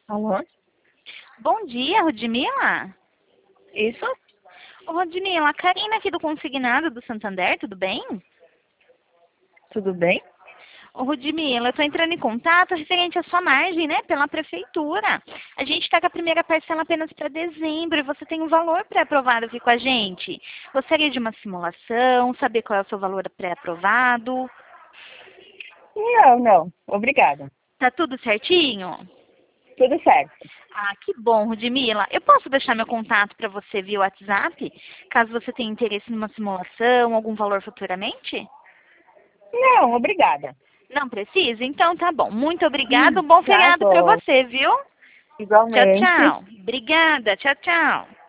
Alô? Bom dia, Rudmila. Isso? Ô, Rudmila, a Karina aqui do Consignado do Santander, tudo bem? Tudo bem? Ô, Rudmila, eu tô entrando em contato referente à sua margem, né, pela prefeitura. A gente tá com a primeira parcela apenas para dezembro e você tem um valor pré-aprovado aqui com a gente. Gostaria de uma simulação, saber qual é o seu valor pré-aprovado. Não, não. Obrigada. Tá tudo certinho? Tudo certo. Ah, que bom, Rudmila. Eu posso deixar meu contato para você via WhatsApp, caso você tenha interesse numa simulação, algum valor futuramente? Não, obrigada. Não precisa? Então tá bom. Muito obrigada. Um bom Tá feriado para bom. você, viu? Tchau, Igualmente. tchau. Obrigada. Tchau, tchau.